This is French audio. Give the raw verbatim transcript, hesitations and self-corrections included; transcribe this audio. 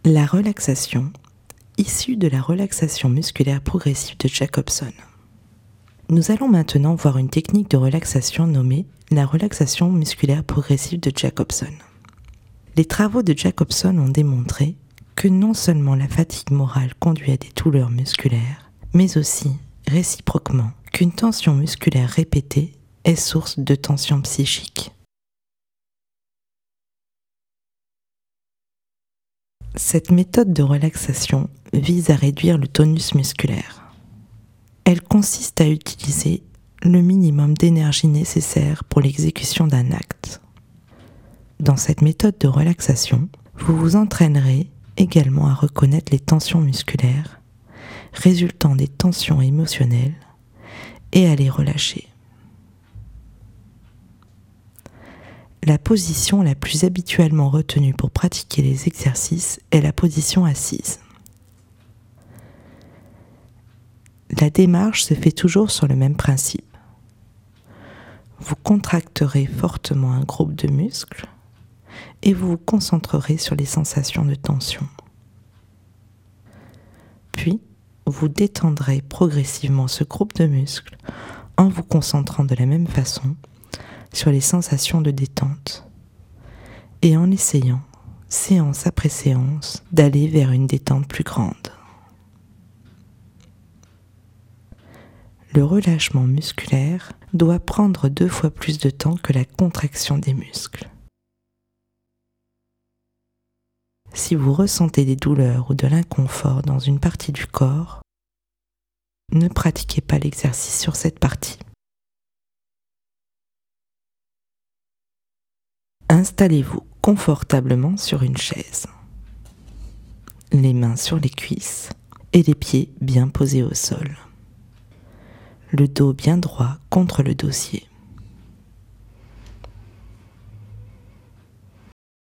La relaxation, issue de la relaxation musculaire progressive de Jacobson. Nous allons maintenant voir une technique de relaxation nommée la relaxation musculaire progressive de Jacobson. Les travaux de Jacobson ont démontré que non seulement la fatigue morale conduit à des douleurs musculaires, mais aussi, réciproquement, qu'une tension musculaire répétée est source de tension psychique. Cette méthode de relaxation vise à réduire le tonus musculaire. Elle consiste à utiliser le minimum d'énergie nécessaire pour l'exécution d'un acte. Dans cette méthode de relaxation, vous vous entraînerez également à reconnaître les tensions musculaires résultant des tensions émotionnelles et à les relâcher. La position la plus habituellement retenue pour pratiquer les exercices est la position assise. La démarche se fait toujours sur le même principe. Vous contracterez fortement un groupe de muscles et vous vous concentrerez sur les sensations de tension. Puis, vous détendrez progressivement ce groupe de muscles en vous concentrant de la même façon sur les sensations de détente et en essayant, séance après séance, d'aller vers une détente plus grande. Le relâchement musculaire doit prendre deux fois plus de temps que la contraction des muscles. Si vous ressentez des douleurs ou de l'inconfort dans une partie du corps, ne pratiquez pas l'exercice sur cette partie. Installez-vous confortablement sur une chaise, les mains sur les cuisses et les pieds bien posés au sol, le dos bien droit contre le dossier.